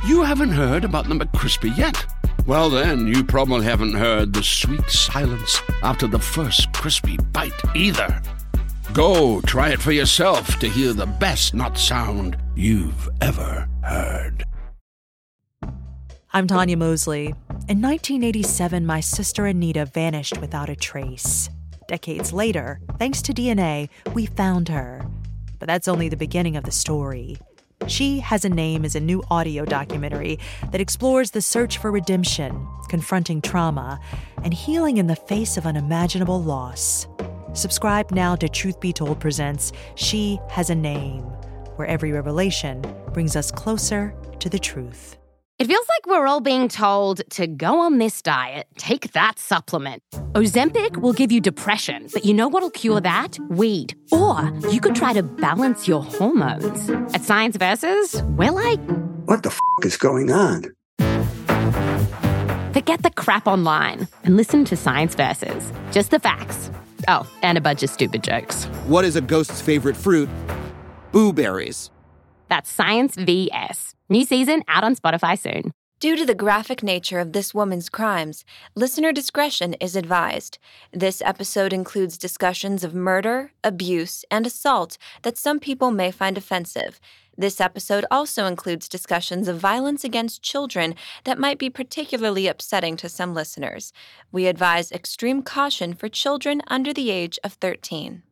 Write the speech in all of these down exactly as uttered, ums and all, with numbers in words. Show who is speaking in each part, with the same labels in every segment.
Speaker 1: You haven't heard about the McCrispy yet? Well then, you probably haven't heard the sweet silence after the first crispy bite either. Go try it for yourself to hear the best nut sound you've ever heard.
Speaker 2: I'm Tanya Mosley. In nineteen eighty-seven, my sister Anita vanished without a trace. Decades later, thanks to D N A, we found her. But that's only the beginning of the story. She Has a Name is a new audio documentary that explores the search for redemption, confronting trauma, and healing in the face of unimaginable loss. Subscribe now to Truth Be Told Presents She Has a Name, where every revelation brings us closer to the truth.
Speaker 3: It feels like we're all being told to go on this diet, take that supplement. Ozempic will give you depression, but you know what'll cure that? Weed. Or you could try to balance your hormones. At Science Versus, we're like...
Speaker 4: What the f*** is going on?
Speaker 3: Forget the crap online and listen to Science Versus. Just the facts. Oh, and a bunch of stupid jokes.
Speaker 5: What is a ghost's favorite fruit? Blueberries.
Speaker 3: That's Science V S. New season out on Spotify soon.
Speaker 6: Due to the graphic nature of this woman's crimes, listener discretion is advised. This episode includes discussions of murder, abuse, and assault that some people may find offensive. This episode also includes discussions of violence against children that might be particularly upsetting to some listeners. We advise extreme caution for children under the age of thirteen.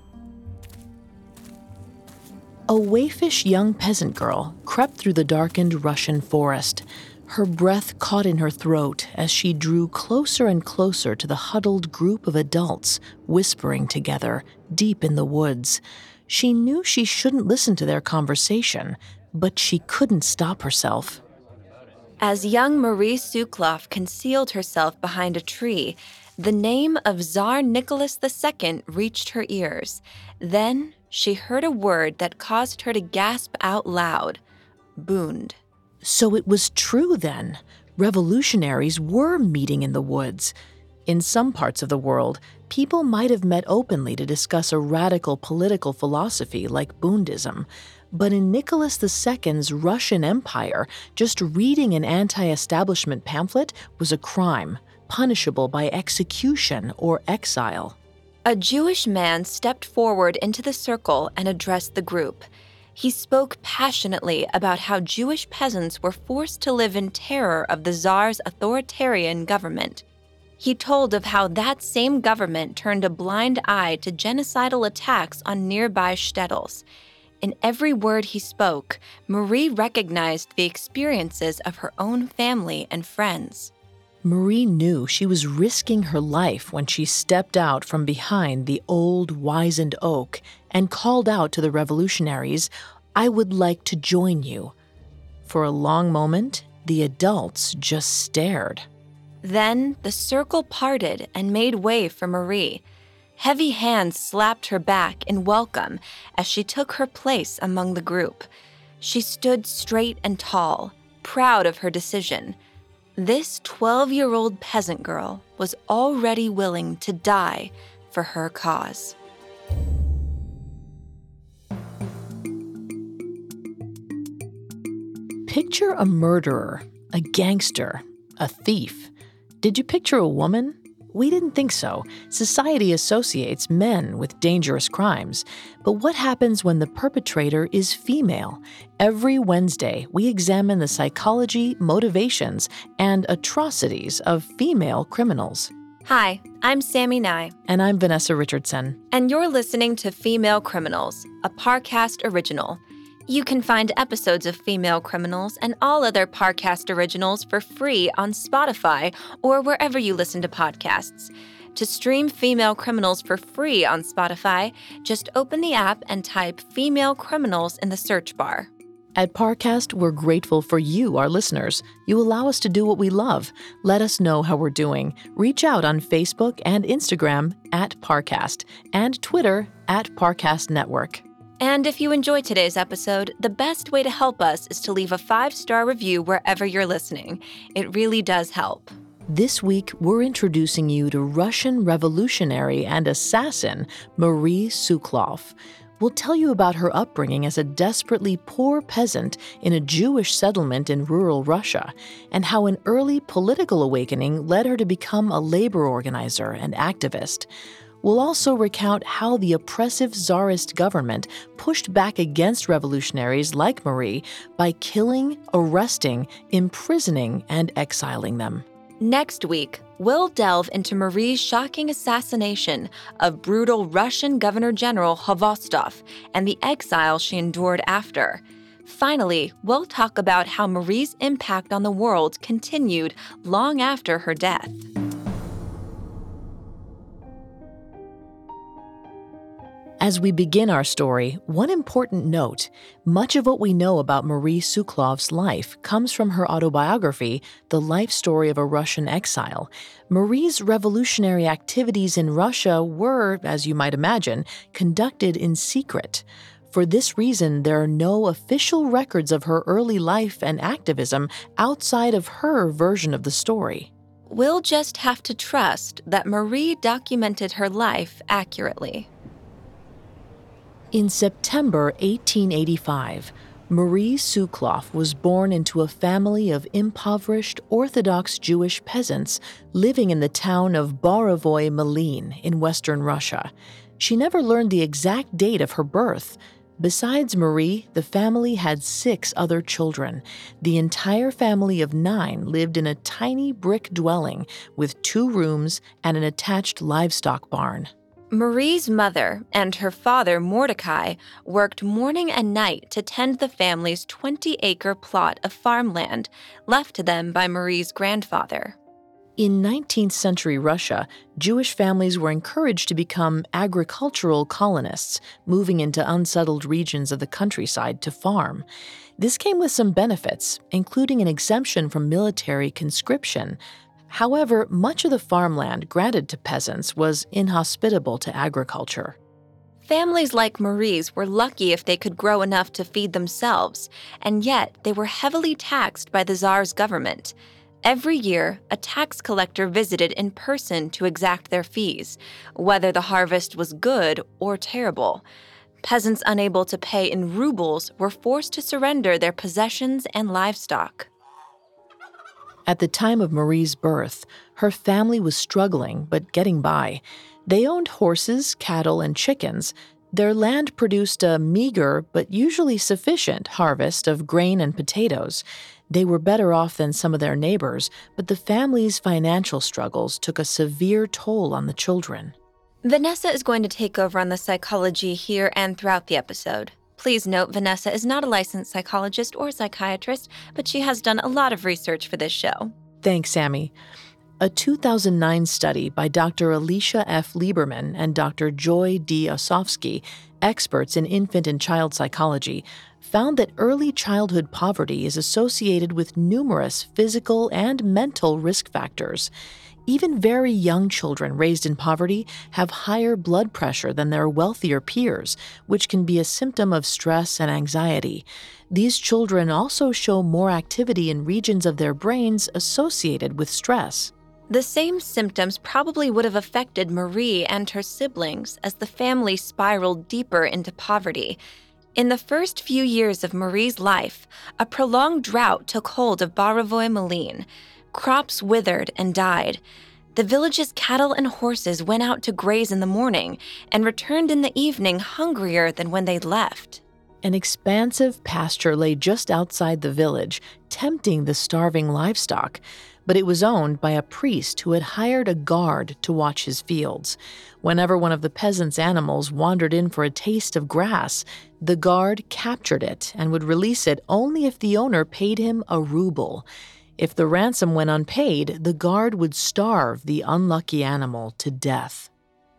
Speaker 7: A waifish young peasant girl crept through the darkened Russian forest. Her breath caught in her throat as she drew closer and closer to the huddled group of adults whispering together deep in the woods. She knew she shouldn't listen to their conversation, but she couldn't stop herself.
Speaker 6: As young Marie Sukloff concealed herself behind a tree, the name of Tsar Nicholas the Second reached her ears. Then she heard a word that caused her to gasp out loud. Bund.
Speaker 7: So it was true then. Revolutionaries were meeting in the woods. In some parts of the world, people might have met openly to discuss a radical political philosophy like Bundism. But in Nicholas the Second's Russian Empire, just reading an anti-establishment pamphlet was a crime, punishable by execution or exile.
Speaker 6: A Jewish man stepped forward into the circle and addressed the group. He spoke passionately about how Jewish peasants were forced to live in terror of the Tsar's authoritarian government. He told of how that same government turned a blind eye to genocidal attacks on nearby shtetls. In every word he spoke, Marie recognized the experiences of her own family and friends.
Speaker 7: Marie knew she was risking her life when she stepped out from behind the old, wizened oak and called out to the revolutionaries, "I would like to join you." For a long moment, the adults just stared.
Speaker 6: Then the circle parted and made way for Marie. Heavy hands slapped her back in welcome as she took her place among the group. She stood straight and tall, proud of her decision. This twelve-year-old peasant girl was already willing to die for her cause.
Speaker 7: Picture a murderer, a gangster, a thief. Did you picture a woman? We didn't think so. Society associates men with dangerous crimes. But what happens when the perpetrator is female? Every Wednesday, we examine the psychology, motivations, and atrocities of female criminals.
Speaker 6: Hi, I'm Sammy Nye.
Speaker 7: And I'm Vanessa Richardson.
Speaker 6: And you're listening to Female Criminals, a Parcast original. You can find episodes of Female Criminals and all other Parcast originals for free on Spotify or wherever you listen to podcasts. To stream Female Criminals for free on Spotify, just open the app and type Female Criminals in the search bar.
Speaker 7: At Parcast, we're grateful for you, our listeners. You allow us to do what we love. Let us know how we're doing. Reach out on Facebook and Instagram at Parcast and Twitter at Parcast Network.
Speaker 6: And if you enjoyed today's episode, the best way to help us is to leave a five-star review wherever you're listening. It really does help.
Speaker 7: This week, we're introducing you to Russian revolutionary and assassin Marie Sukloff. We'll tell you about her upbringing as a desperately poor peasant in a Jewish settlement in rural Russia, and how an early political awakening led her to become a labor organizer and activist. We'll also recount how the oppressive Tsarist government pushed back against revolutionaries like Marie by killing, arresting, imprisoning, and exiling them.
Speaker 6: Next week, we'll delve into Marie's shocking assassination of brutal Russian Governor General Khvostov and the exile she endured after. Finally, we'll talk about how Marie's impact on the world continued long after her death.
Speaker 7: As we begin our story, one important note: much of what we know about Marie Suklov's life comes from her autobiography, The Life Story of a Russian Exile. Marie's revolutionary activities in Russia were, as you might imagine, conducted in secret. For this reason, there are no official records of her early life and activism outside of her version of the story.
Speaker 6: We'll just have to trust that Marie documented her life accurately.
Speaker 7: In September eighteen eighty-five, Marie Suklov was born into a family of impoverished Orthodox Jewish peasants living in the town of Borovoy Malin in western Russia. She never learned the exact date of her birth. Besides Marie, the family had six other children. The entire family of nine lived in a tiny brick dwelling with two rooms and an attached livestock barn.
Speaker 6: Marie's mother and her father, Mordecai, worked morning and night to tend the family's twenty-acre plot of farmland left to them by Marie's grandfather.
Speaker 7: In nineteenth century Russia, Jewish families were encouraged to become agricultural colonists, moving into unsettled regions of the countryside to farm. This came with some benefits, including an exemption from military conscription. However, much of the farmland granted to peasants was inhospitable to agriculture.
Speaker 6: Families like Marie's were lucky if they could grow enough to feed themselves, and yet they were heavily taxed by the Tsar's government. Every year, a tax collector visited in person to exact their fees, whether the harvest was good or terrible. Peasants unable to pay in rubles were forced to surrender their possessions and livestock.
Speaker 7: At the time of Marie's birth, her family was struggling but getting by. They owned horses, cattle, and chickens. Their land produced a meager but usually sufficient harvest of grain and potatoes. They were better off than some of their neighbors, but the family's financial struggles took a severe toll on the children.
Speaker 6: Vanessa is going to take over on the psychology here and throughout the episode. Please note, Vanessa is not a licensed psychologist or psychiatrist, but she has done a lot of research for this show.
Speaker 7: Thanks, Sammy. A two thousand nine study by Doctor Alicia F. Lieberman and Doctor Joy D. Osofsky, experts in infant and child psychology, found that early childhood poverty is associated with numerous physical and mental risk factors. Even very young children raised in poverty have higher blood pressure than their wealthier peers, which can be a symptom of stress and anxiety. These children also show more activity in regions of their brains associated with stress.
Speaker 6: The same symptoms probably would have affected Marie and her siblings as the family spiraled deeper into poverty. In the first few years of Marie's life, a prolonged drought took hold of Borovoy Malin. Crops withered and died. The village's cattle and horses went out to graze in the morning and returned in the evening hungrier than when they left.
Speaker 7: An expansive pasture lay just outside the village, tempting the starving livestock, but it was owned by a priest who had hired a guard to watch his fields. Whenever one of the peasants' animals wandered in for a taste of grass, the guard captured it and would release it only if the owner paid him a ruble. If the ransom went unpaid, the guard would starve the unlucky animal to death.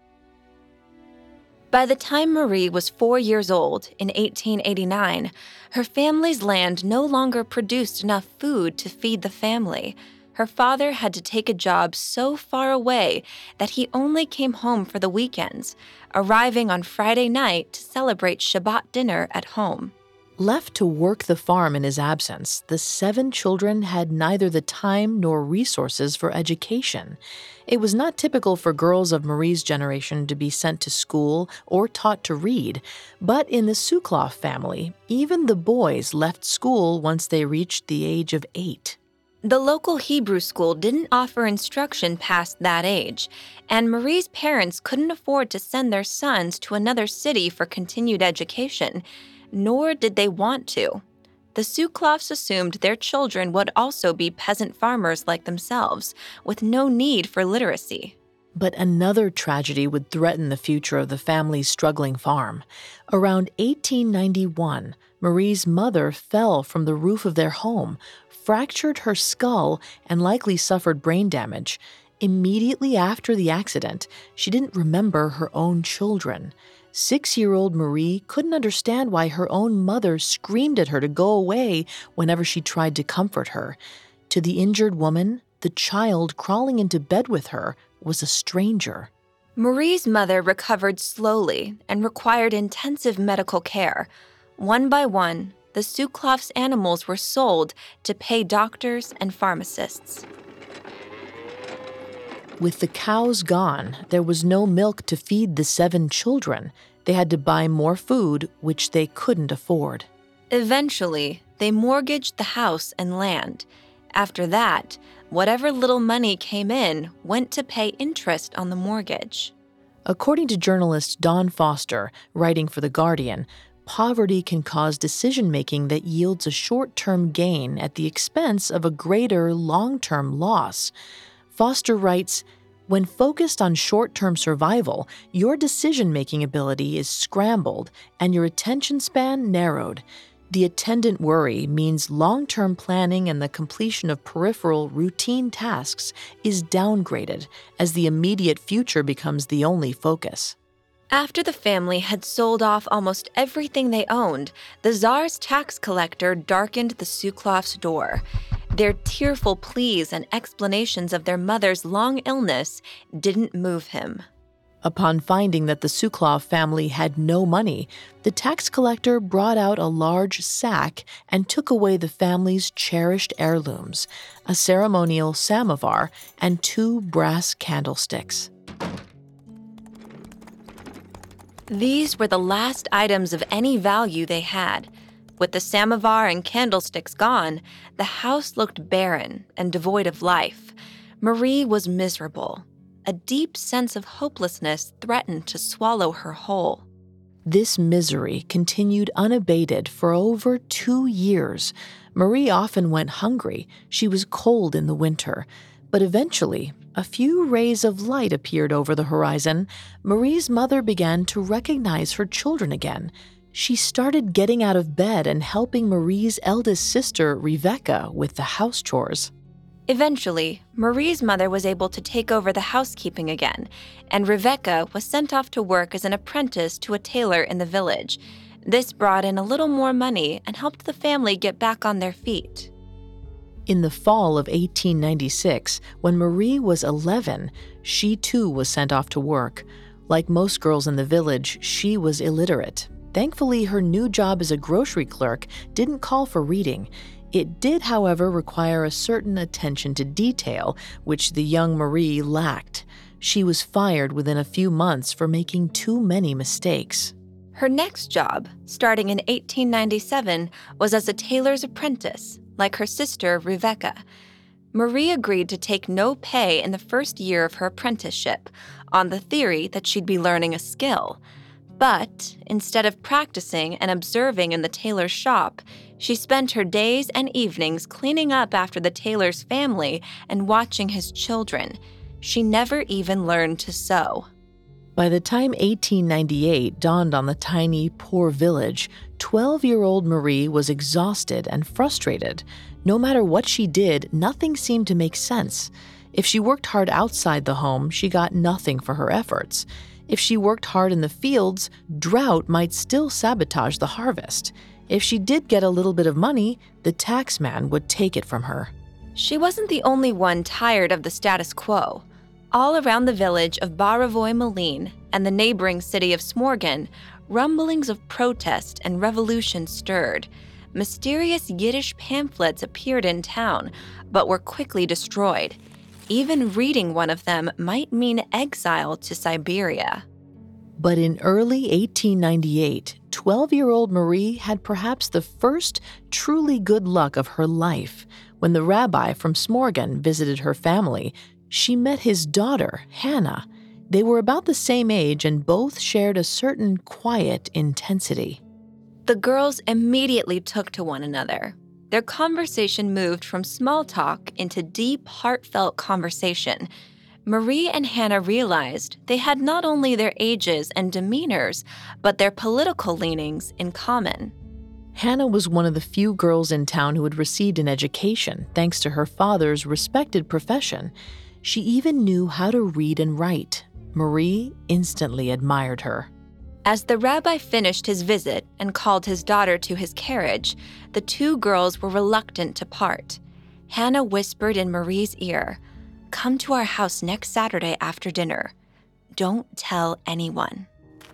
Speaker 6: By the time Marie was four years old, in eighteen eighty-nine, her family's land no longer produced enough food to feed the family. Her father had to take a job so far away that he only came home for the weekends, arriving on Friday night to celebrate Shabbat dinner at home.
Speaker 7: Left to work the farm in his absence, the seven children had neither the time nor resources for education. It was not typical for girls of Marie's generation to be sent to school or taught to read, but in the Sukloff family, even the boys left school once they reached the age of eight.
Speaker 6: The local Hebrew school didn't offer instruction past that age, and Marie's parents couldn't afford to send their sons to another city for continued education, nor did they want to. The Sukloffs assumed their children would also be peasant farmers like themselves, with no need for literacy.
Speaker 7: But another tragedy would threaten the future of the family's struggling farm. Around eighteen ninety-one, Marie's mother fell from the roof of their home, fractured her skull, and likely suffered brain damage. Immediately after the accident, she didn't remember her own children. Six-year-old Marie couldn't understand why her own mother screamed at her to go away whenever she tried to comfort her. To the injured woman, the child crawling into bed with her was a stranger.
Speaker 6: Marie's mother recovered slowly and required intensive medical care. One by one, the Sukloff's animals were sold to pay doctors and pharmacists.
Speaker 7: With the cows gone, there was no milk to feed the seven children. They had to buy more food, which they couldn't afford.
Speaker 6: Eventually, they mortgaged the house and land. After that, whatever little money came in went to pay interest on the mortgage.
Speaker 7: According to journalist Dawn Foster, writing for The Guardian, poverty can cause decision-making that yields a short-term gain at the expense of a greater long-term loss. Foster writes, "When focused on short-term survival, your decision-making ability is scrambled and your attention span narrowed. The attendant worry means long-term planning and the completion of peripheral, routine tasks is downgraded as the immediate future becomes the only focus."
Speaker 6: After the family had sold off almost everything they owned, the Tsar's tax collector darkened the Sukloff's door. Their tearful pleas and explanations of their mother's long illness didn't move him.
Speaker 7: Upon finding that the Sukloff family had no money, the tax collector brought out a large sack and took away the family's cherished heirlooms, a ceremonial samovar and two brass candlesticks.
Speaker 6: These were the last items of any value they had. With the samovar and candlesticks gone, the house looked barren and devoid of life. Marie was miserable. A deep sense of hopelessness threatened to swallow her whole.
Speaker 7: This misery continued unabated for over two years. Marie often went hungry. She was cold in the winter. But eventually, a few rays of light appeared over the horizon. Marie's mother began to recognize her children again. She started getting out of bed and helping Marie's eldest sister, Rebecca, with the house chores.
Speaker 6: Eventually, Marie's mother was able to take over the housekeeping again, and Rebecca was sent off to work as an apprentice to a tailor in the village. This brought in a little more money and helped the family get back on their feet.
Speaker 7: In the fall of eighteen ninety-six, when Marie was eleven, she too was sent off to work. Like most girls in the village, she was illiterate. Thankfully, her new job as a grocery clerk didn't call for reading. It did, however, require a certain attention to detail, which the young Marie lacked. She was fired within a few months for making too many mistakes.
Speaker 6: Her next job, starting in eighteen ninety-seven, was as a tailor's apprentice, like her sister, Rebecca. Marie agreed to take no pay in the first year of her apprenticeship, on the theory that she'd be learning a skill. But instead of practicing and observing in the tailor's shop, she spent her days and evenings cleaning up after the tailor's family and watching his children. She never even learned to sew.
Speaker 7: By the time eighteen ninety-eight dawned on the tiny, poor village, twelve-year-old Marie was exhausted and frustrated. No matter what she did, nothing seemed to make sense. If she worked hard outside the home, she got nothing for her efforts. If she worked hard in the fields, drought might still sabotage the harvest. If she did get a little bit of money, the taxman would take it from her.
Speaker 6: She wasn't the only one tired of the status quo. All around the village of Baravoy Malin and the neighboring city of Smorgon, rumblings of protest and revolution stirred. Mysterious Yiddish pamphlets appeared in town, but were quickly destroyed. Even reading one of them might mean exile to Siberia.
Speaker 7: But in early eighteen ninety-eight, twelve-year-old Marie had perhaps the first truly good luck of her life. When the rabbi from Smorgon visited her family, she met his daughter, Hannah. They were about the same age and both shared a certain quiet intensity.
Speaker 6: The girls immediately took to one another. Their conversation moved from small talk into deep, heartfelt conversation. Marie and Hannah realized they had not only their ages and demeanors, but their political leanings in common.
Speaker 7: Hannah was one of the few girls in town who had received an education thanks to her father's respected profession. She even knew how to read and write. Marie instantly admired her.
Speaker 6: As the rabbi finished his visit and called his daughter to his carriage, the two girls were reluctant to part. Hannah whispered in Marie's ear, "Come to our house next Saturday after dinner. Don't tell anyone."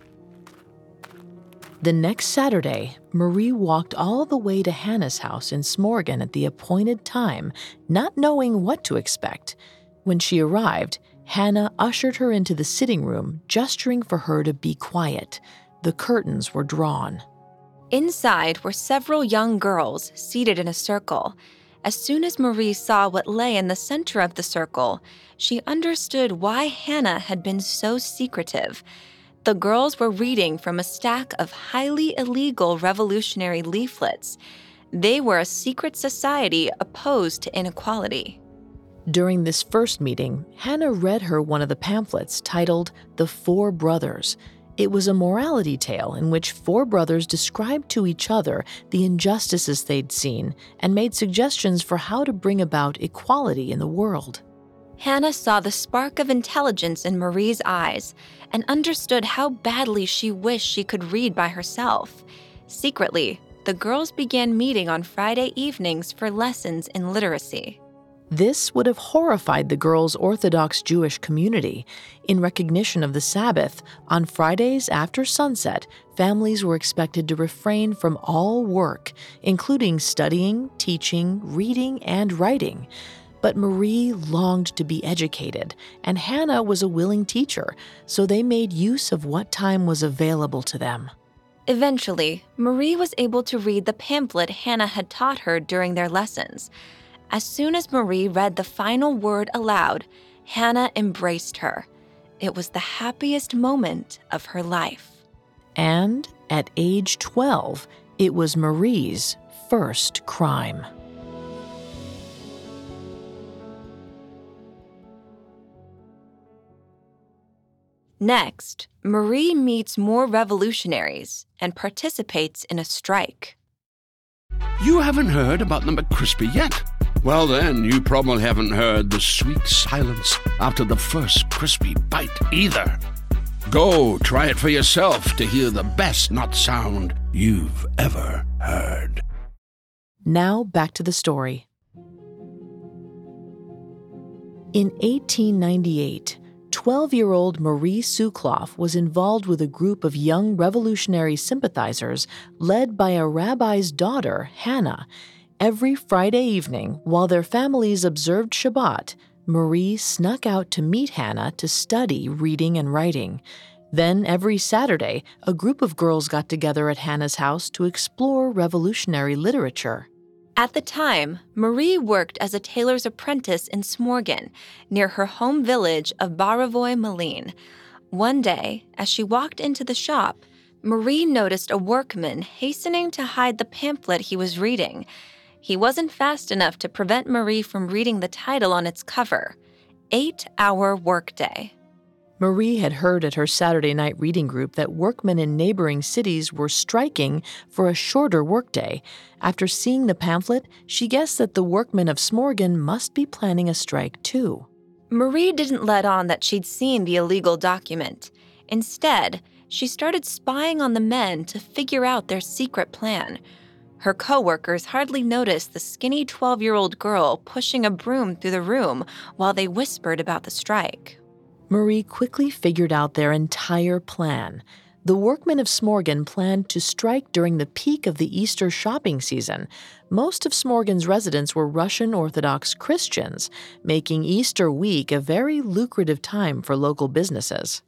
Speaker 7: The next Saturday, Marie walked all the way to Hannah's house in Smorgon at the appointed time, not knowing what to expect. When she arrived, Hannah ushered her into the sitting room, gesturing for her to be quiet. The curtains were drawn.
Speaker 6: Inside were several young girls seated in a circle. As soon as Marie saw what lay in the center of the circle, she understood why Hannah had been so secretive. The girls were reading from a stack of highly illegal revolutionary leaflets. They were a secret society opposed to inequality.
Speaker 7: During this first meeting, Hannah read her one of the pamphlets titled The Four Brothers. It was a morality tale in which four brothers described to each other the injustices they'd seen and made suggestions for how to bring about equality in the world.
Speaker 6: Hannah saw the spark of intelligence in Marie's eyes and understood how badly she wished she could read by herself. Secretly, the girls began meeting on Friday evenings for lessons in literacy.
Speaker 7: This would have horrified the girls' Orthodox Jewish community. In recognition of the Sabbath, on Fridays after sunset, families were expected to refrain from all work, including studying, teaching, reading, and writing. But Marie longed to be educated, and Hannah was a willing teacher, so they made use of what time was available to them.
Speaker 6: Eventually, Marie was able to read the pamphlet Hannah had taught her during their lessons. As soon as Marie read the final word aloud, Hannah embraced her. It was the happiest moment of her life.
Speaker 7: And at age twelve, it was Marie's first crime.
Speaker 6: Next, Marie meets more revolutionaries and participates in a strike.
Speaker 1: You haven't heard about the McCrispy yet? Well, then, you probably haven't heard the sweet silence after the first crispy bite either. Go try it for yourself to hear the best nut sound you've ever heard.
Speaker 7: Now back to the story. In eighteen ninety-eight, twelve-year-old Marie Sukloff was involved with a group of young revolutionary sympathizers led by a rabbi's daughter, Hannah. Every Friday evening, while their families observed Shabbat, Marie snuck out to meet Hannah to study reading and writing. Then every Saturday, a group of girls got together at Hannah's house to explore revolutionary literature.
Speaker 6: At the time, Marie worked as a tailor's apprentice in Smorgon, near her home village of Baravoy Malin. One day, as she walked into the shop, Marie noticed a workman hastening to hide the pamphlet he was reading. He wasn't fast enough to prevent Marie from reading the title on its cover, Eight-Hour Workday.
Speaker 7: Marie had heard at her Saturday night reading group that workmen in neighboring cities were striking for a shorter workday. After seeing the pamphlet, she guessed that the workmen of Smorgon must be planning a strike too.
Speaker 6: Marie didn't let on that she'd seen the illegal document. Instead, she started spying on the men to figure out their secret plan. Her co-workers hardly noticed the skinny twelve-year-old girl pushing a broom through the room while they whispered about the strike.
Speaker 7: Marie quickly figured out their entire plan. The workmen of Smorgon planned to strike during the peak of the Easter shopping season. Most of Smorgon's residents were Russian Orthodox Christians, making Easter week a very lucrative time for local businesses.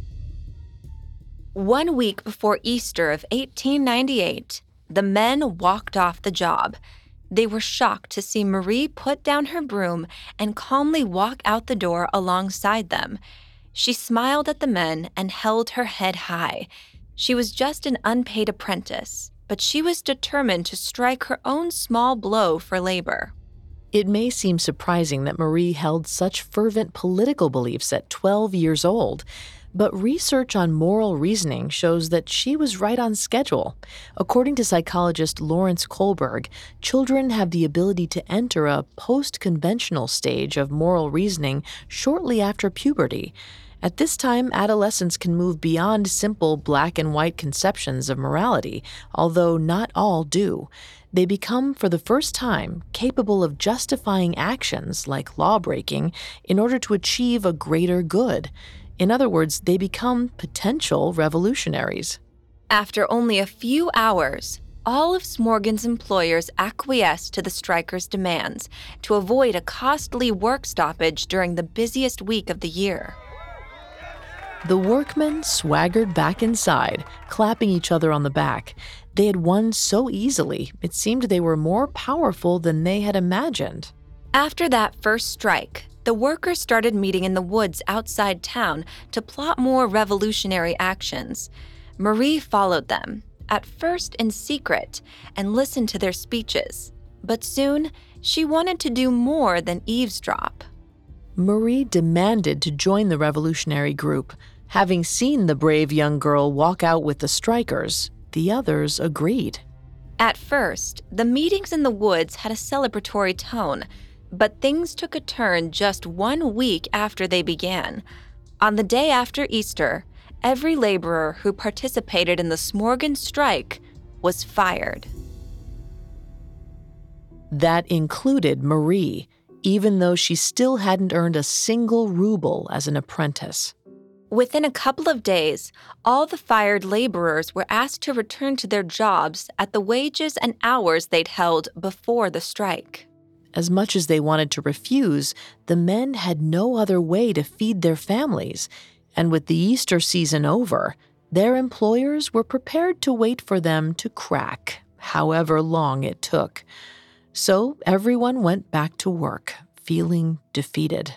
Speaker 6: One week before Easter of eighteen ninety-eight, the men walked off the job. They were shocked to see Marie put down her broom and calmly walk out the door alongside them. She smiled at the men and held her head high. She was just an unpaid apprentice, but she was determined to strike her own small blow for labor.
Speaker 7: It may seem surprising that Marie held such fervent political beliefs at twelve years old, but research on moral reasoning shows that she was right on schedule. According to psychologist Lawrence Kohlberg, children have the ability to enter a post-conventional stage of moral reasoning shortly after puberty. At this time, adolescents can move beyond simple black and white conceptions of morality, although not all do. They become, for the first time, capable of justifying actions like law-breaking in order to achieve a greater good. In other words, they become potential revolutionaries.
Speaker 6: After only a few hours, all of Smorgon's employers acquiesced to the strikers' demands to avoid a costly work stoppage during the busiest week of the year.
Speaker 7: The workmen swaggered back inside, clapping each other on the back. They had won so easily, it seemed they were more powerful than they had imagined.
Speaker 6: After that first strike, the workers started meeting in the woods outside town to plot more revolutionary actions. Marie followed them, at first in secret, and listened to their speeches. But soon, she wanted to do more than eavesdrop.
Speaker 7: Marie demanded to join the revolutionary group. Having seen the brave young girl walk out with the strikers, the others agreed.
Speaker 6: At first, the meetings in the woods had a celebratory tone, but things took a turn just one week after they began. On the day after Easter, every laborer who participated in the Smorgon strike was fired.
Speaker 7: That included Marie, even though she still hadn't earned a single ruble as an apprentice.
Speaker 6: Within a couple of days, all the fired laborers were asked to return to their jobs at the wages and hours they'd held before the strike.
Speaker 7: As much as they wanted to refuse, the men had no other way to feed their families, and with the Easter season over, their employers were prepared to wait for them to crack, however long it took. So everyone went back to work, feeling defeated.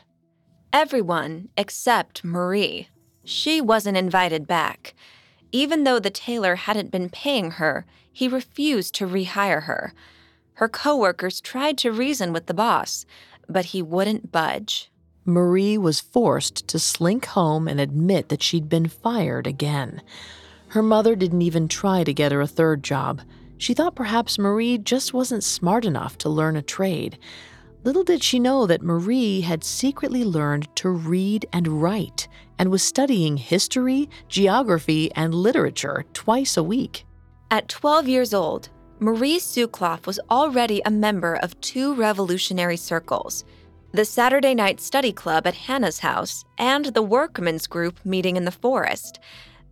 Speaker 6: Everyone except Marie. She wasn't invited back. Even though the tailor hadn't been paying her, he refused to rehire her. Her coworkers tried to reason with the boss, but he wouldn't budge.
Speaker 7: Marie was forced to slink home and admit that she'd been fired again. Her mother didn't even try to get her a third job. She thought perhaps Marie just wasn't smart enough to learn a trade. Little did she know that Marie had secretly learned to read and write and was studying history, geography, and literature twice a week.
Speaker 6: At twelve years old, Marie Sukloff was already a member of two revolutionary circles, the Saturday night study club at Hannah's house and the workmen's group meeting in the forest.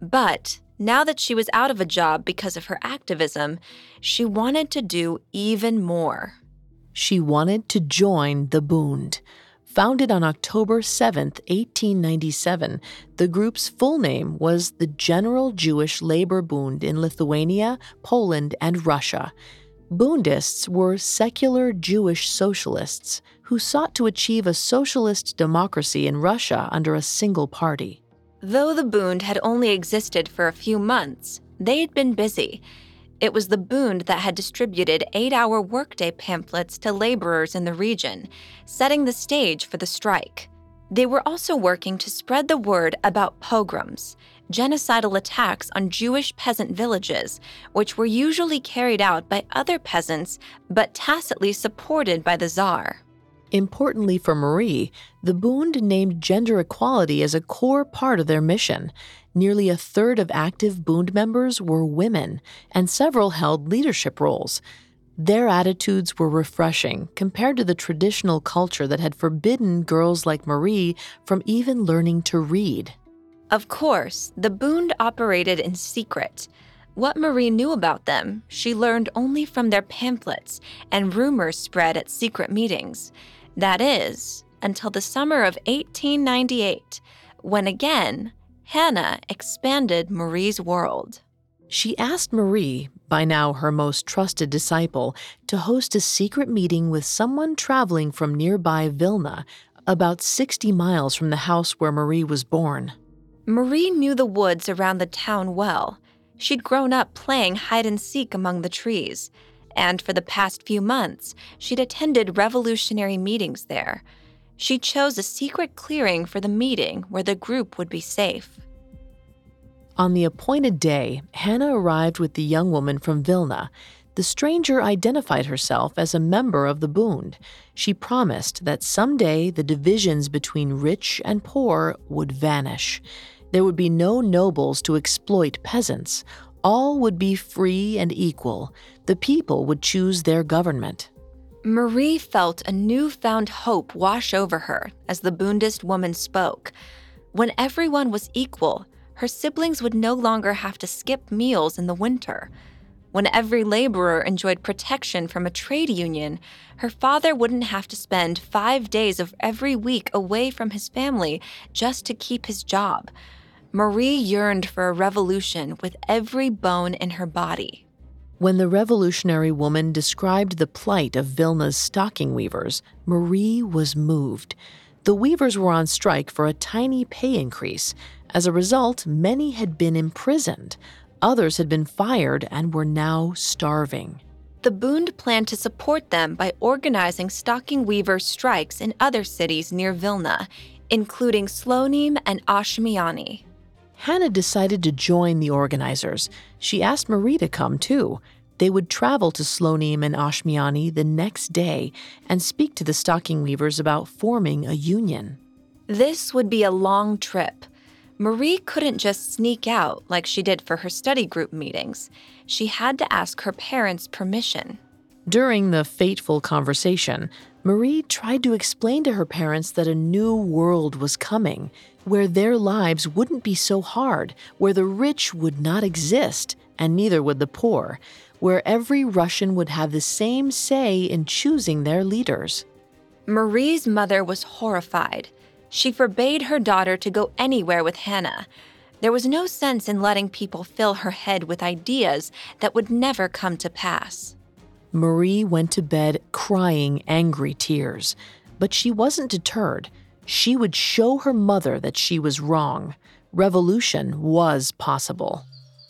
Speaker 6: But now that she was out of a job because of her activism, she wanted to do even more.
Speaker 7: She wanted to join the Bund. Founded on October seventh, eighteen ninety-seven, the group's full name was the General Jewish Labor Bund in Lithuania, Poland, and Russia. Bundists were secular Jewish socialists who sought to achieve a socialist democracy in Russia under a single party.
Speaker 6: Though the Bund had only existed for a few months, they had been busy. It was the Bund that had distributed eight-hour workday pamphlets to laborers in the region, setting the stage for the strike. They were also working to spread the word about pogroms, genocidal attacks on Jewish peasant villages, which were usually carried out by other peasants but tacitly supported by the Tsar.
Speaker 7: Importantly for Marie, the Bund named gender equality as a core part of their mission. Nearly a third of active Bund members were women, and several held leadership roles. Their attitudes were refreshing compared to the traditional culture that had forbidden girls like Marie from even learning to read.
Speaker 6: Of course, the Bund operated in secret. What Marie knew about them, she learned only from their pamphlets and rumors spread at secret meetings. That is, until the summer of eighteen ninety-eight, when again, Hannah expanded Marie's world.
Speaker 7: She asked Marie, by now her most trusted disciple, to host a secret meeting with someone traveling from nearby Vilna, about sixty miles from the house where Marie was born.
Speaker 6: Marie knew the woods around the town well. She'd grown up playing hide-and-seek among the trees, and for the past few months, she'd attended revolutionary meetings there. She chose a secret clearing for the meeting where the group would be safe.
Speaker 7: On the appointed day, Hannah arrived with the young woman from Vilna. The stranger identified herself as a member of the Bund. She promised that someday the divisions between rich and poor would vanish. There would be no nobles to exploit peasants. All would be free and equal. The people would choose their government.
Speaker 6: Marie felt a newfound hope wash over her as the Bundist woman spoke. When everyone was equal, her siblings would no longer have to skip meals in the winter. When every laborer enjoyed protection from a trade union, her father wouldn't have to spend five days of every week away from his family just to keep his job. Marie yearned for a revolution with every bone in her body.
Speaker 7: When the revolutionary woman described the plight of Vilna's stocking weavers, Marie was moved. The weavers were on strike for a tiny pay increase. As a result, many had been imprisoned. Others had been fired and were now starving.
Speaker 6: The Bund planned to support them by organizing stocking weaver strikes in other cities near Vilna, including Slonim and Oshmiany.
Speaker 7: Hannah decided to join the organizers. She asked Marie to come too. They would travel to Slonim and Oshmiany the next day and speak to the stocking weavers about forming a union.
Speaker 6: This would be a long trip. Marie couldn't just sneak out like she did for her study group meetings. She had to ask her parents' permission.
Speaker 7: During the fateful conversation, Marie tried to explain to her parents that a new world was coming, where their lives wouldn't be so hard, where the rich would not exist, and neither would the poor, where every Russian would have the same say in choosing their leaders.
Speaker 6: Marie's mother was horrified. She forbade her daughter to go anywhere with Hannah. There was no sense in letting people fill her head with ideas that would never come to pass.
Speaker 7: Marie went to bed crying angry tears, but she wasn't deterred. She would show her mother that she was wrong. Revolution was possible.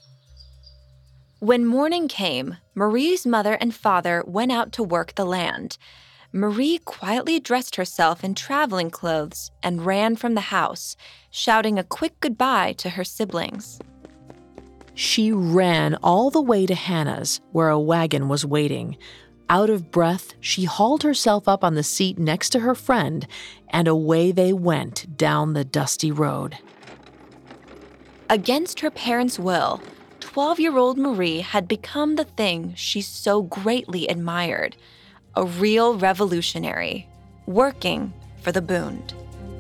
Speaker 6: When morning came, Marie's mother and father went out to work the land. Marie quietly dressed herself in traveling clothes and ran from the house, shouting a quick goodbye to her siblings.
Speaker 7: She ran all the way to Hannah's, where a wagon was waiting. Out of breath, she hauled herself up on the seat next to her friend, and away they went down the dusty road.
Speaker 6: Against her parents' will, twelve-year-old Marie had become the thing she so greatly admired. A real revolutionary, working for the Bund.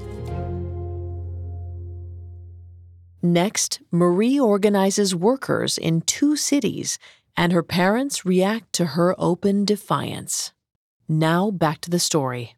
Speaker 7: Next, Marie organizes workers in two cities, and her parents react to her open defiance. Now back to the story.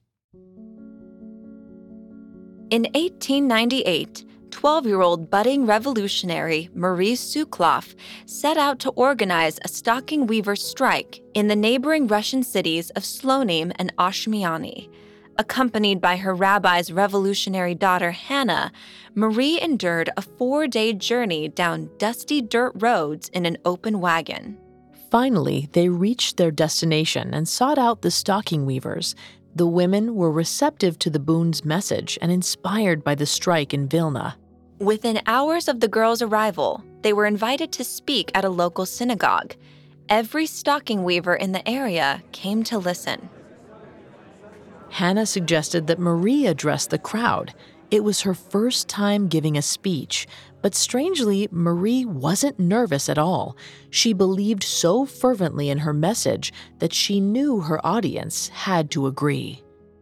Speaker 6: In eighteen ninety-eight, twelve-year-old budding revolutionary Marie Sukloff set out to organize a stocking weaver strike in the neighboring Russian cities of Slonim and Oshmiany. Accompanied by her rabbi's revolutionary daughter Hannah, Marie endured a four-day journey down dusty dirt roads in an open wagon.
Speaker 7: Finally, they reached their destination and sought out the stocking weavers. The women were receptive to the Bund's message and inspired by the strike in Vilna.
Speaker 6: Within hours of the girls' arrival, they were invited to speak at a local synagogue. Every stocking weaver in the area came to listen.
Speaker 7: Hannah suggested that Marie address the crowd. It was her first time giving a speech, but strangely, Marie wasn't nervous at all. She believed so fervently in her message that she knew her audience had to agree.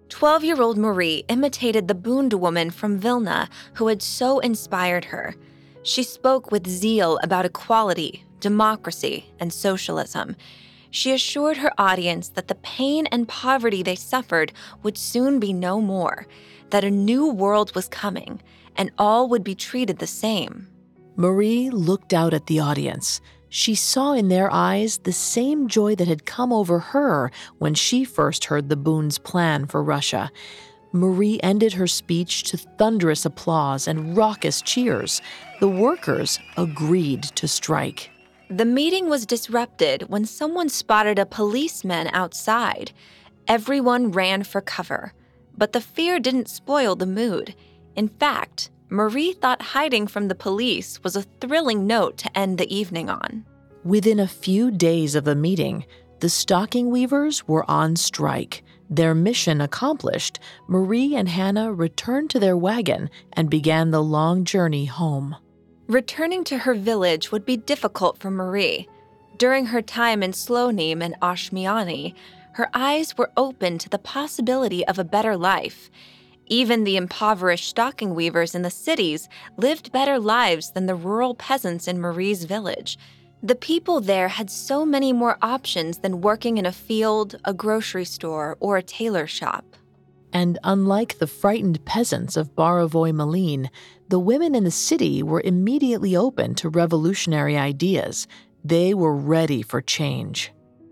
Speaker 6: Twelve-year-old Marie imitated the bondwoman from Vilna who had so inspired her. She spoke with zeal about equality, democracy, and socialism. She assured her audience that the pain and poverty they suffered would soon be no more, that a new world was coming, and all would be treated the same.
Speaker 7: Marie looked out at the audience. She saw in their eyes the same joy that had come over her when she first heard the Boons' plan for Russia. Marie ended her speech to thunderous applause and raucous cheers. The workers agreed to strike.
Speaker 6: The meeting was disrupted when someone spotted a policeman outside. Everyone ran for cover, but the fear didn't spoil the mood. In fact, Marie thought hiding from the police was a thrilling note to end the evening on.
Speaker 7: Within a few days of the meeting, the stocking weavers were on strike. Their mission accomplished, Marie and Hannah returned to their wagon and began the long journey home.
Speaker 6: Returning to her village would be difficult for Marie. During her time in Slonim and Oshmiani, her eyes were open to the possibility of a better life. Even the impoverished stocking weavers in the cities lived better lives than the rural peasants in Marie's village. The people there had so many more options than working in a field, a grocery store, or a tailor shop.
Speaker 7: And unlike the frightened peasants of Baravoy Malin, the women in the city were immediately open to revolutionary ideas. They were ready for change.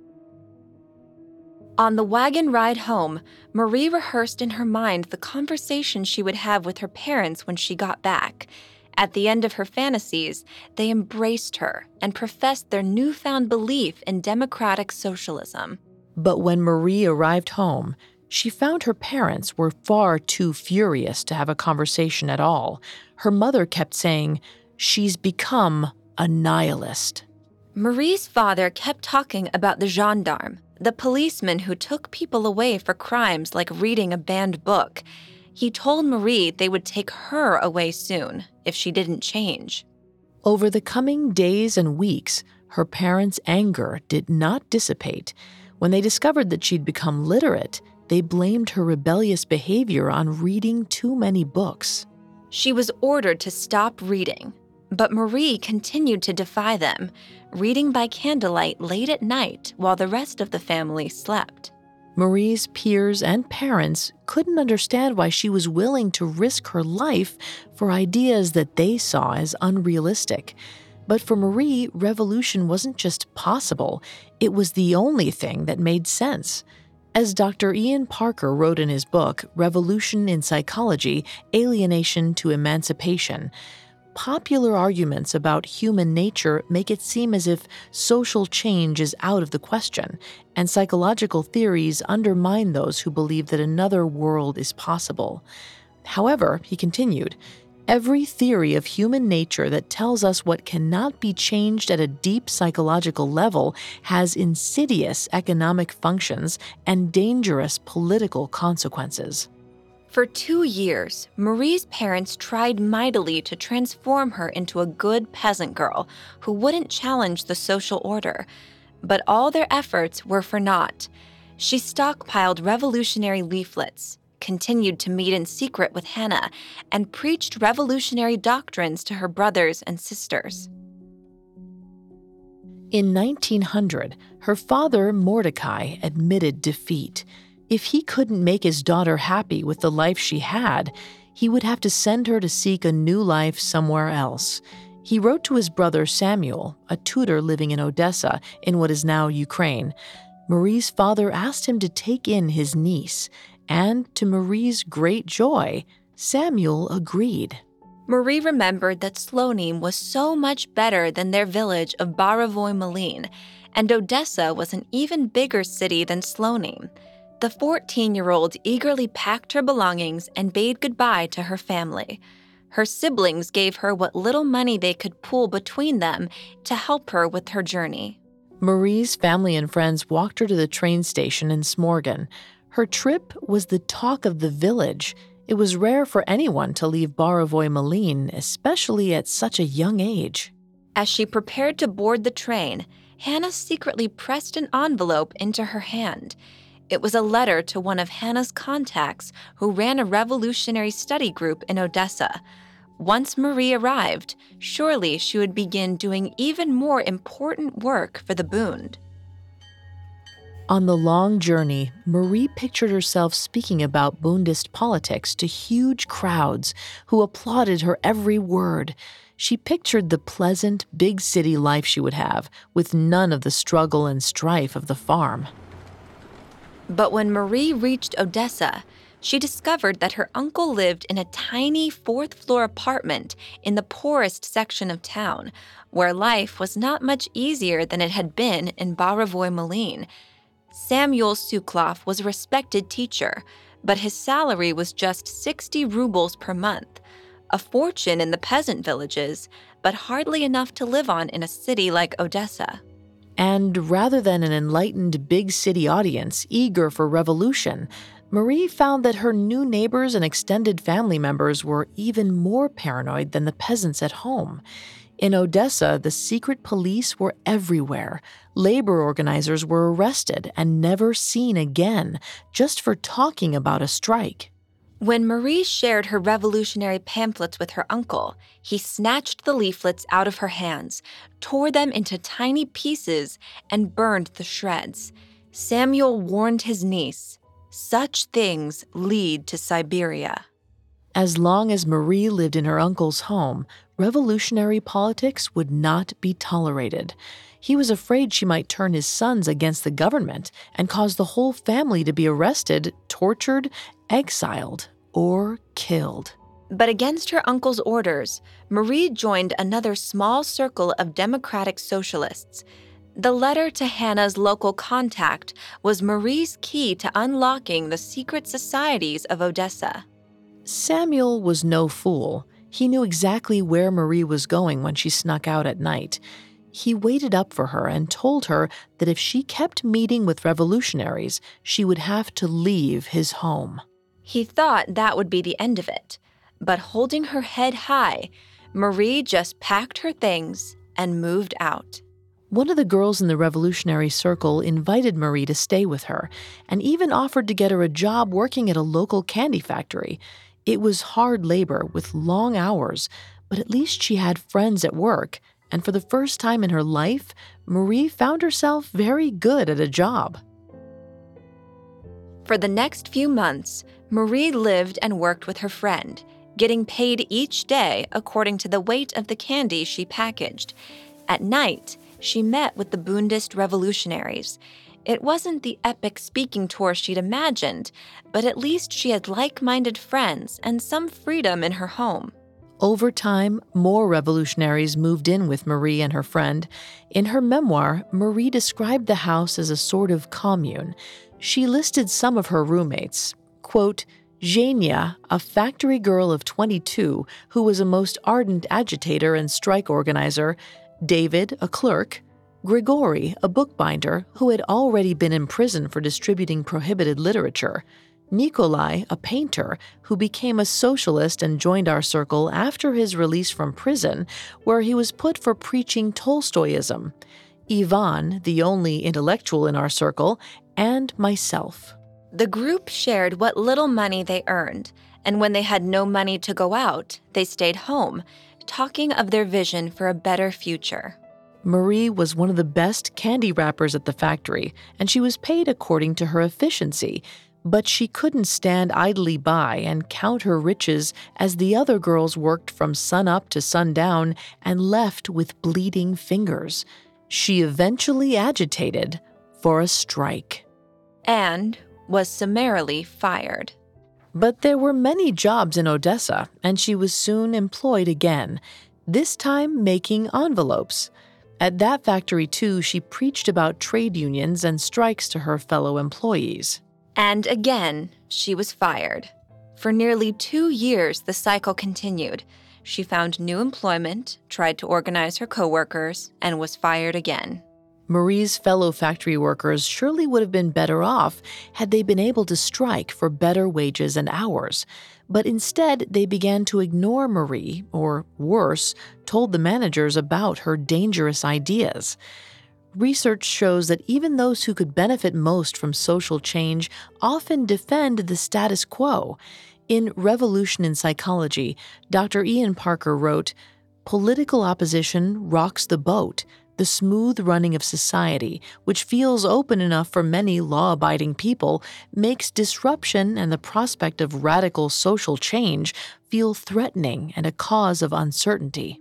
Speaker 6: On the wagon ride home, Marie rehearsed in her mind the conversation she would have with her parents when she got back. At the end of her fantasies, they embraced her and professed their newfound belief in democratic socialism.
Speaker 7: But when Marie arrived home, she found her parents were far too furious to have a conversation at all. Her mother kept saying, "She's become a nihilist."
Speaker 6: Marie's father kept talking about the gendarme, the policeman who took people away for crimes like reading a banned book. He told Marie they would take her away soon if she didn't change.
Speaker 7: Over the coming days and weeks, her parents' anger did not dissipate. When they discovered that she'd become literate, they blamed her rebellious behavior on reading too many books.
Speaker 6: She was ordered to stop reading, but Marie continued to defy them, reading by candlelight late at night while the rest of the family slept.
Speaker 7: Marie's peers and parents couldn't understand why she was willing to risk her life for ideas that they saw as unrealistic. But for Marie, revolution wasn't just possible, it was the only thing that made sense. As Doctor Ian Parker wrote in his book, Revolution in Psychology, Alienation to Emancipation, popular arguments about human nature make it seem as if social change is out of the question, and psychological theories undermine those who believe that another world is possible. However, he continued, every theory of human nature that tells us what cannot be changed at a deep psychological level has insidious economic functions and dangerous political consequences.
Speaker 6: For two years, Marie's parents tried mightily to transform her into a good peasant girl who wouldn't challenge the social order. But all their efforts were for naught. She stockpiled revolutionary leaflets, continued to meet in secret with Hannah, and preached revolutionary doctrines to her brothers and sisters.
Speaker 7: In nineteen hundred, her father, Mordecai, admitted defeat. If he couldn't make his daughter happy with the life she had, he would have to send her to seek a new life somewhere else. He wrote to his brother Samuel, a tutor living in Odessa, in what is now Ukraine. Marie's father asked him to take in his niece, and to Marie's great joy, Samuel agreed.
Speaker 6: Marie remembered that Slonim was so much better than their village of Baravoy Malin, and Odessa was an even bigger city than Slonim. The fourteen-year-old eagerly packed her belongings and bade goodbye to her family. Her siblings gave her what little money they could pool between them to help her with her journey.
Speaker 7: Marie's family and friends walked her to the train station in Smorgon. Her trip was the talk of the village. It was rare for anyone to leave Baravoy Malin, especially at such a young age.
Speaker 6: As she prepared to board the train, Hannah secretly pressed an envelope into her hand. It was a letter to one of Hannah's contacts who ran a revolutionary study group in Odessa. Once Marie arrived, surely she would begin doing even more important work for the Bund.
Speaker 7: On the long journey, Marie pictured herself speaking about Bundist politics to huge crowds who applauded her every word. She pictured the pleasant, big city life she would have, with none of the struggle and strife of the farm.
Speaker 6: But when Marie reached Odessa, she discovered that her uncle lived in a tiny fourth-floor apartment in the poorest section of town, where life was not much easier than it had been in Borovoi-Malin. Samuel Suklov was a respected teacher, but his salary was just sixty rubles per month, a fortune in the peasant villages, but hardly enough to live on in a city like Odessa.
Speaker 7: And rather than an enlightened big city audience eager for revolution, Marie found that her new neighbors and extended family members were even more paranoid than the peasants at home. In Odessa, the secret police were everywhere. Labor organizers were arrested and never seen again, just for talking about a strike.
Speaker 6: When Marie shared her revolutionary pamphlets with her uncle, he snatched the leaflets out of her hands, tore them into tiny pieces, and burned the shreds. Samuel warned his niece, "Such things lead to Siberia."
Speaker 7: As long as Marie lived in her uncle's home, revolutionary politics would not be tolerated. He was afraid she might turn his sons against the government and cause the whole family to be arrested, tortured, exiled, or killed.
Speaker 6: But against her uncle's orders, Marie joined another small circle of democratic socialists. The letter to Hannah's local contact was Marie's key to unlocking the secret societies of Odessa.
Speaker 7: Samuel was no fool. He knew exactly where Marie was going when she snuck out at night. He waited up for her and told her that if she kept meeting with revolutionaries, she would have to leave his home.
Speaker 6: He thought that would be the end of it. But holding her head high, Marie just packed her things and moved out.
Speaker 7: One of the girls in the revolutionary circle invited Marie to stay with her and even offered to get her a job working at a local candy factory. It was hard labor with long hours, but at least she had friends at work, and for the first time in her life, Marie found herself very good at a job.
Speaker 6: For the next few months, Marie lived and worked with her friend, getting paid each day according to the weight of the candy she packaged. At night, she met with the Bundist revolutionaries. It wasn't the epic speaking tour she'd imagined, but at least she had like-minded friends and some freedom in her home.
Speaker 7: Over time, more revolutionaries moved in with Marie and her friend. In her memoir, Marie described the house as a sort of commune. She listed some of her roommates. Quote, Zhenya, a factory girl of twenty-two who was a most ardent agitator and strike organizer, David, a clerk, Grigory, a bookbinder who had already been in prison for distributing prohibited literature, Nikolai, a painter who became a socialist and joined our circle after his release from prison, where he was put for preaching Tolstoyism, Ivan, the only intellectual in our circle, and myself.
Speaker 6: The group shared what little money they earned, and when they had no money to go out, they stayed home, talking of their vision for a better future.
Speaker 7: Marie was one of the best candy wrappers at the factory, and she was paid according to her efficiency, but she couldn't stand idly by and count her riches as the other girls worked from sunup to sundown and left with bleeding fingers. She eventually agitated for a strike.
Speaker 6: And was summarily fired.
Speaker 7: But there were many jobs in Odessa, and she was soon employed again, this time making envelopes. At that factory, too, she preached about trade unions and strikes to her fellow employees.
Speaker 6: And again, she was fired. For nearly two years, the cycle continued. She found new employment, tried to organize her coworkers, and was fired again.
Speaker 7: Marie's fellow factory workers surely would have been better off had they been able to strike for better wages and hours. But instead, they began to ignore Marie, or worse, told the managers about her dangerous ideas. Research shows that even those who could benefit most from social change often defend the status quo. In Revolution in Psychology, Doctor Ian Parker wrote, "Political opposition rocks the boat, the smooth running of society, which feels open enough for many law-abiding people, makes disruption and the prospect of radical social change feel threatening and a cause of uncertainty."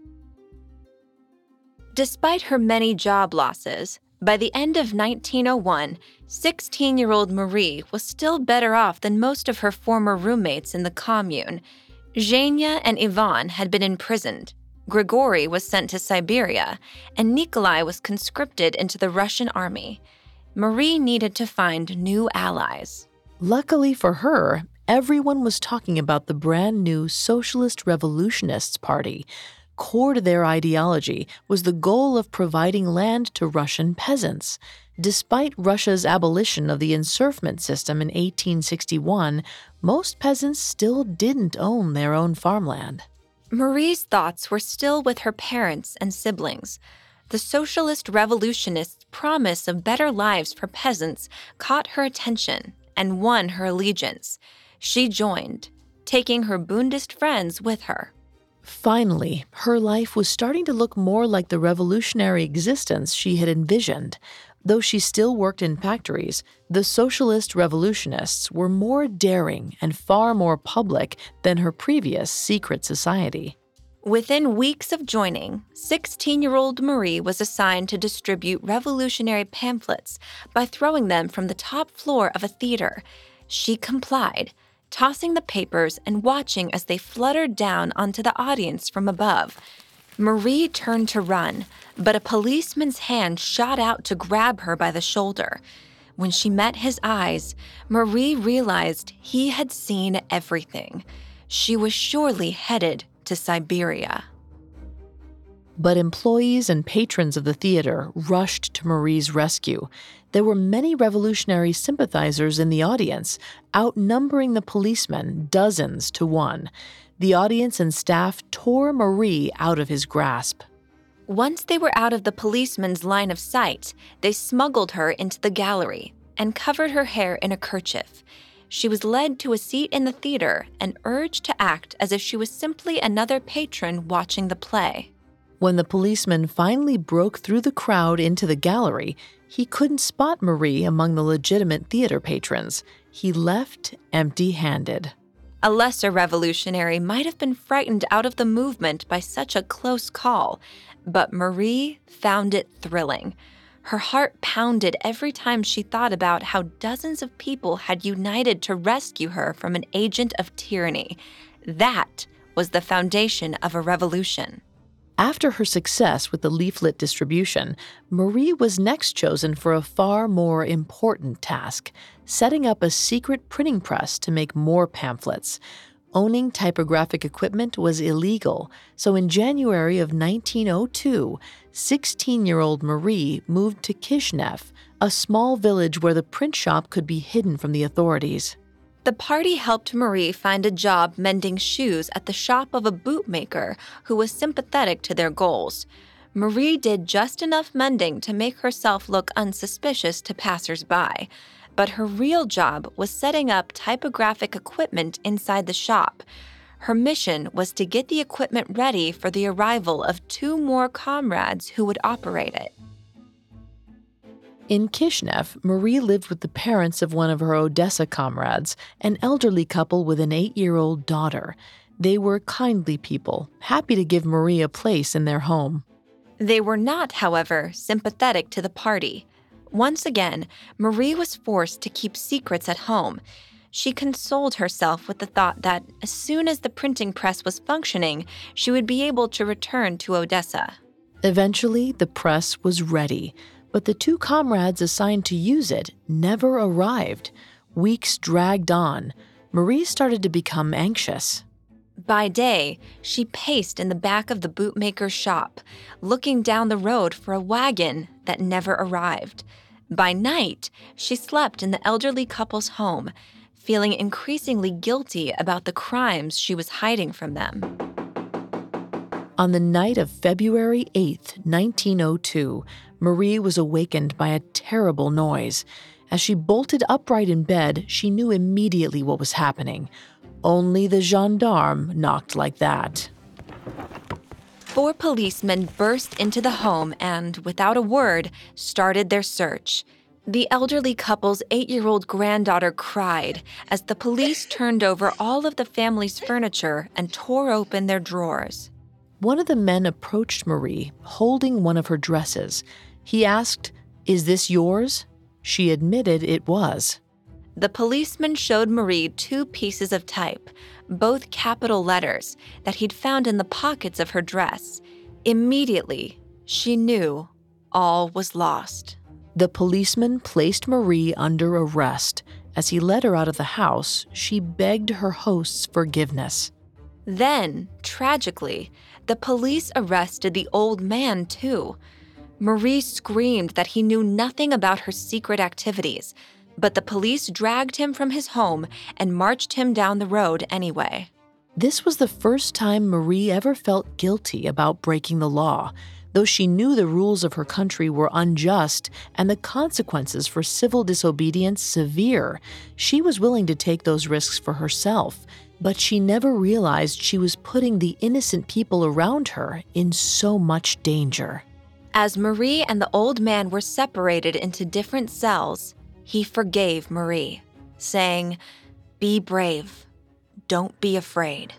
Speaker 6: Despite her many job losses, by the end of nineteen oh one, sixteen-year-old Marie was still better off than most of her former roommates in the commune. Zhenya and Ivan had been imprisoned. Grigory was sent to Siberia, and Nikolai was conscripted into the Russian army. Marie needed to find new allies.
Speaker 7: Luckily for her, everyone was talking about the brand new Socialist Revolutionists Party. Core to their ideology was the goal of providing land to Russian peasants. Despite Russia's abolition of the encirclement system in eighteen sixty-one, most peasants still didn't own their own farmland.
Speaker 6: Marie's thoughts were still with her parents and siblings. The Socialist Revolutionists' promise of better lives for peasants caught her attention and won her allegiance. She joined, taking her Bundist friends with her.
Speaker 7: Finally, her life was starting to look more like the revolutionary existence she had envisioned. Though she still worked in factories, the socialist revolutionists were more daring and far more public than her previous secret society.
Speaker 6: Within weeks of joining, sixteen-year-old Marie was assigned to distribute revolutionary pamphlets by throwing them from the top floor of a theater. She complied, tossing the papers and watching as they fluttered down onto the audience from above. Marie turned to run, but a policeman's hand shot out to grab her by the shoulder. When she met his eyes, Marie realized he had seen everything. She was surely headed to Siberia.
Speaker 7: But employees and patrons of the theater rushed to Marie's rescue. There were many revolutionary sympathizers in the audience, outnumbering the policemen dozens to one. The audience and staff tore Marie out of his grasp.
Speaker 6: Once they were out of the policeman's line of sight, they smuggled her into the gallery and covered her hair in a kerchief. She was led to a seat in the theater and urged to act as if she was simply another patron watching the play.
Speaker 7: When the policeman finally broke through the crowd into the gallery, he couldn't spot Marie among the legitimate theater patrons. He left empty-handed.
Speaker 6: A lesser revolutionary might have been frightened out of the movement by such a close call, but Marie found it thrilling. Her heart pounded every time she thought about how dozens of people had united to rescue her from an agent of tyranny. That was the foundation of a revolution.
Speaker 7: After her success with the leaflet distribution, Marie was next chosen for a far more important task, setting up a secret printing press to make more pamphlets. Owning typographic equipment was illegal, so in January of nineteen oh two, sixteen-year-old Marie moved to Kishinev, a small village where the print shop could be hidden from the authorities.
Speaker 6: The party helped Marie find a job mending shoes at the shop of a bootmaker who was sympathetic to their goals. Marie did just enough mending to make herself look unsuspicious to passers-by, but her real job was setting up typographic equipment inside the shop. Her mission was to get the equipment ready for the arrival of two more comrades who would operate it.
Speaker 7: In Kishinev, Marie lived with the parents of one of her Odessa comrades, an elderly couple with an eight-year-old daughter. They were kindly people, happy to give Marie a place in their home.
Speaker 6: They were not, however, sympathetic to the party. Once again, Marie was forced to keep secrets at home. She consoled herself with the thought that as soon as the printing press was functioning, she would be able to return to Odessa.
Speaker 7: Eventually, the press was ready. But the two comrades assigned to use it never arrived. Weeks dragged on. Marie started to become anxious.
Speaker 6: By day, she paced in the back of the bootmaker's shop, looking down the road for a wagon that never arrived. By night, she slept in the elderly couple's home, feeling increasingly guilty about the crimes she was hiding from them.
Speaker 7: On the night of February eighth, nineteen oh two, Marie was awakened by a terrible noise. As she bolted upright in bed, she knew immediately what was happening. Only the gendarme knocked like that.
Speaker 6: Four policemen burst into the home and, without a word, started their search. The elderly couple's eight-year-old granddaughter cried as the police turned over all of the family's furniture and tore open their drawers.
Speaker 7: One of the men approached Marie, holding one of her dresses. He asked, "Is this yours?" She admitted it was.
Speaker 6: The policeman showed Marie two pieces of type, both capital letters, that he'd found in the pockets of her dress. Immediately, she knew all was lost.
Speaker 7: The policeman placed Marie under arrest. As he led her out of the house, she begged her host's forgiveness.
Speaker 6: Then, tragically, the police arrested the old man, too. Marie screamed that he knew nothing about her secret activities, but the police dragged him from his home and marched him down the road anyway.
Speaker 7: This was the first time Marie ever felt guilty about breaking the law. Though she knew the rules of her country were unjust and the consequences for civil disobedience severe, she was willing to take those risks for herself. But she never realized she was putting the innocent people around her in so much danger.
Speaker 6: As Marie and the old man were separated into different cells, he forgave Marie, saying, "Be brave. Don't be afraid."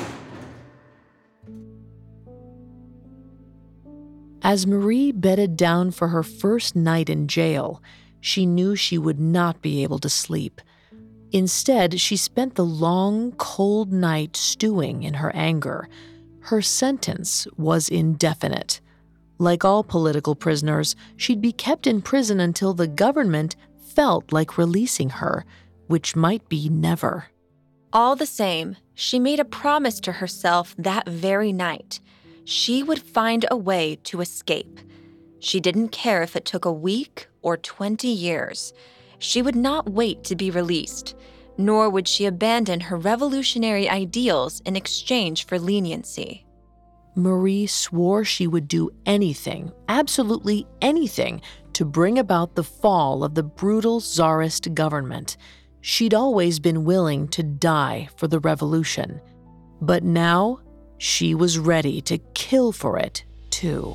Speaker 7: As Marie bedded down for her first night in jail, she knew she would not be able to sleep. Instead, she spent the long, cold night stewing in her anger. Her sentence was indefinite. Like all political prisoners, she'd be kept in prison until the government felt like releasing her, which might be never.
Speaker 6: All the same, she made a promise to herself that very night. She would find a way to escape. She didn't care if it took a week or twenty years. She would not wait to be released, nor would she abandon her revolutionary ideals in exchange for leniency.
Speaker 7: Marie swore she would do anything, absolutely anything, to bring about the fall of the brutal Tsarist government. She'd always been willing to die for the revolution. But now, she was ready to kill for it, too.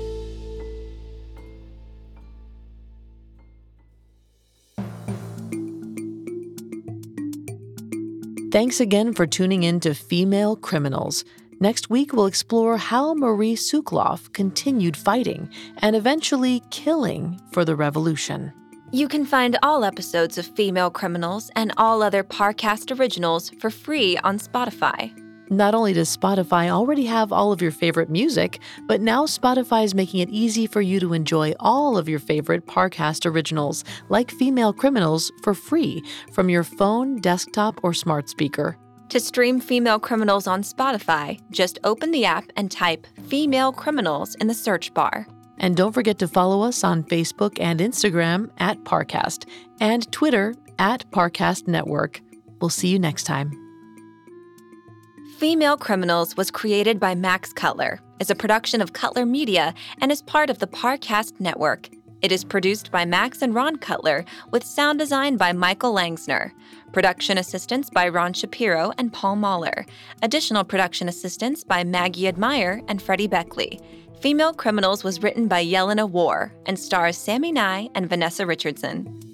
Speaker 7: Thanks again for tuning in to Female Criminals. Next week, we'll explore how Marie Sukloff continued fighting and eventually killing for the revolution.
Speaker 6: You can find all episodes of Female Criminals and all other Parcast originals for free on Spotify.
Speaker 7: Not only does Spotify already have all of your favorite music, but now Spotify is making it easy for you to enjoy all of your favorite Parcast originals, like Female Criminals, for free from your phone, desktop, or smart speaker.
Speaker 6: To stream Female Criminals on Spotify, just open the app and type Female Criminals in the search bar.
Speaker 7: And don't forget to follow us on Facebook and Instagram at Parcast and Twitter at Parcast Network. We'll see you next time.
Speaker 6: Female Criminals was created by Max Cutler, is a production of Cutler Media, and is part of the Parcast Network. It is produced by Max and Ron Cutler, with sound design by Michael Langsner. Production assistance by Ron Shapiro and Paul Mahler. Additional production assistance by Maggie Admire and Freddie Beckley. Female Criminals was written by Yelena War and stars Sammy Nye and Vanessa Richardson.